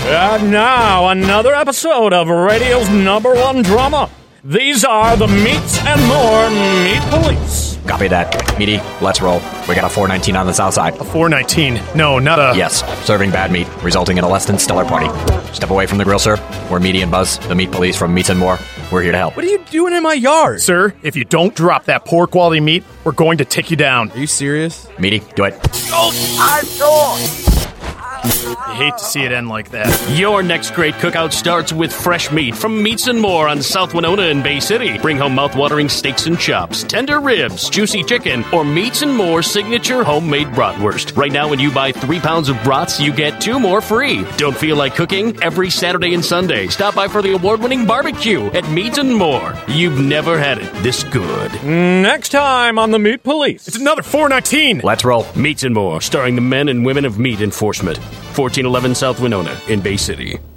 And now, another episode of radio's #1 drama. These are the Meats and More Meat Police. Copy that. Meaty, let's roll. We got a 419 on the south side. A 419? No, not a... Yes, serving bad meat, resulting in a less than stellar party. Step away from the grill, sir. We're Meaty and Buzz, the meat police from Meats and More. We're here to help. What are you doing in my yard? Sir, if you don't drop that poor quality meat, we're going to take you down. Are you serious? Meaty, do it. I hate to see it end like that. Your next great cookout starts with fresh meat from Meats and More on South Winona and Bay City. Bring home mouth-watering steaks and chops, tender ribs, juicy chicken, or Meats and More signature homemade bratwurst. Right now, when you buy 3 pounds of brats, you get 2 more free. Don't feel like cooking? Every Saturday and Sunday, stop by for the award-winning barbecue at Meats and More. You've never had it this good. Next time on the Meat Police. It's another 419! Let's roll. Meats and More, starring the men and women of meat enforcement. 1411 South Winona in Bay City.